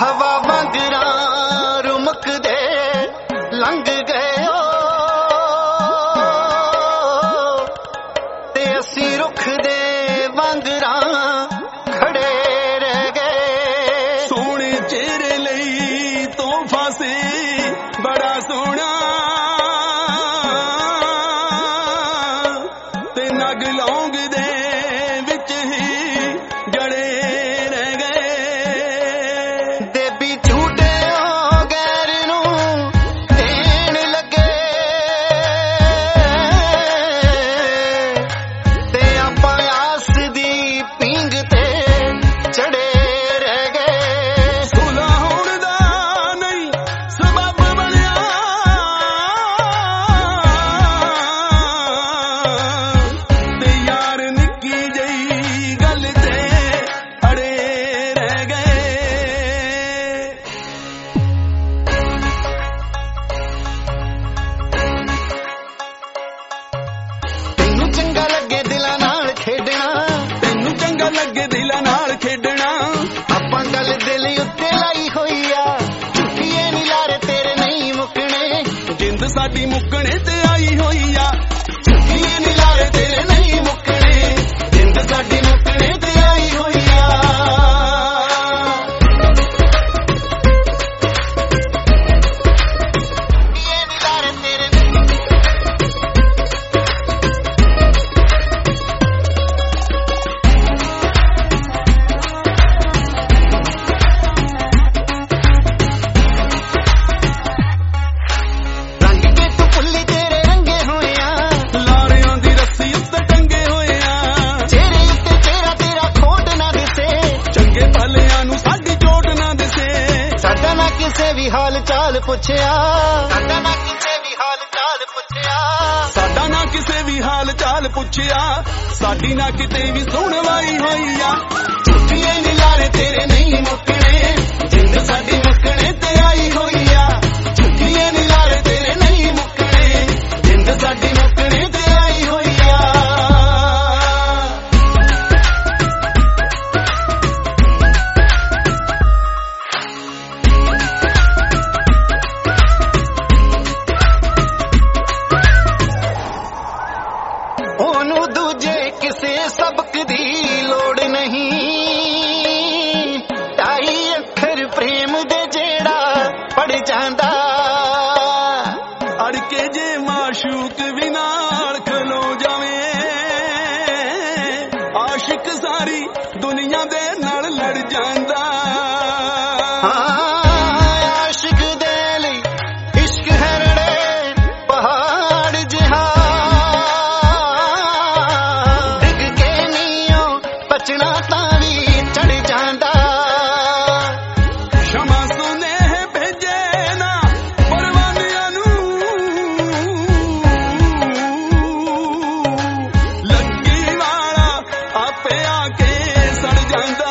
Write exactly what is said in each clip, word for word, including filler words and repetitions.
हवा वांगरा रुमक दे लंघ गए ते असी रुख दे वांगरा खड़े रह गए। सोने चेहरे लई तोहफा से बड़ा सोना ते नग लौंग दे विच ही जड़े रह गए। देवी झूठे हो गैर नू देण लगे ते आपां आस दी पींग ते चढ़े रह गए। सुला होण दा नहीं सबब बनिया ते यार निक्की जई गल ते अड़े रह गए। तैनू चंगा लगे दिलां नाल खेडना तैनू चंगा लगे दिलां नाल खेडना आपां गल दिल उत्ते लाई होई आ झुकीए नी लारे तेरे नहीं मुकने। जिंद साडी मुकने ते आई होई आ झुकीए नी लारे तेरे नहीं मुकने जिंद साडी मुकने ते आई होई आ। झुकीए नी लारे तेरे रंग के तू फुल्ली तेरे रंगे होए आ लारियां दी रस्सी उत्ते टंगे होए आ चेहरे उत्ते तेरा तेरा खोट ना दिसे। चंगे भलियां नू साडी चोट ना दिसे। साडा ना किसे भी हाल चाल पुछया साडा ना किसे भी हाल चाल पुछया साडा ना किसे भी हाल चाल पुछया साडी ना किते भी सुनवाई होई आ। झुकीए नी लारे तेरे नहीं मुकने जिंद साडी मुकने ते आई होई आ। झुकीए नी लारे तेरे नहीं मुकने जिंद साडी मुकने ते आई होई आ। ओनू दूजे किसे सबक दी लोड़ नहीं ढाई अखर प्रेम दे जेड़ा पढ़ जांदा। अड़के जे माशूक भी नाल खलो जावे आशिक सारी दुनिया दे नाल लड़ जांदा। आशिक दे लई इश्क हरड़े पहाड़ जिहा डिग के नीओ बचना तां भी चढ़ जांदा। क्षमा सुनेह भेजे ना परवानियां नू लगी वाला आपे आके सड़ जांदा।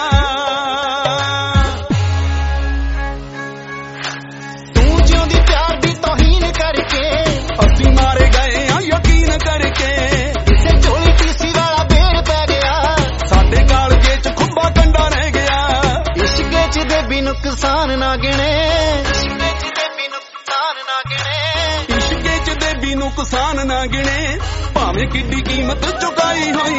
तू जिउंदी प्यार दी तौहीन करके असी मारे गए आ यकीन करके किसे झोली तीसी वाला बेर पै गया। साडे कालजे च खुब्बा कंडा रह गया। इश्क च दे भी नुकसान ना गिने इश्क च दे भी नुकसान ना गिने इश्के च दे भी नुकसान ना गिने भावें किड्डी कीमत चुकाई होई